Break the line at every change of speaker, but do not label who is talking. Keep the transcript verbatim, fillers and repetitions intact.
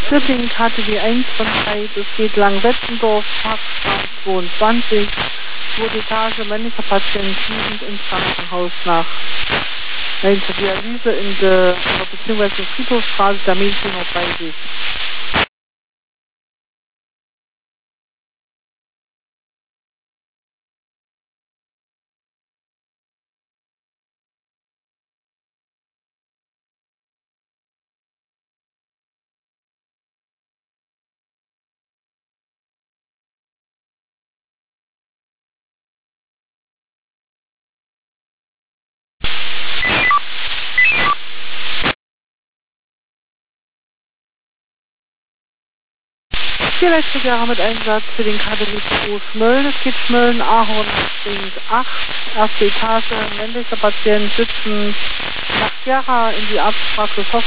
Schlipping K T W eins von drei, das geht lang Wetzendorf, Parkstraße zweiundzwanzig, zweite Etage, männlicher Patient, liegend im Krankenhaus nach nein, zur Dialyse in der, beziehungsweise Friedhofstraße, der Mädchen dreißig. Vier Elektriker mit Einsatz für den K T W Schmölln. Es geht Schmölln, Ahorn, acht, erste Etage, männlicher Patient sitzen nach Gera in die Arztpraxis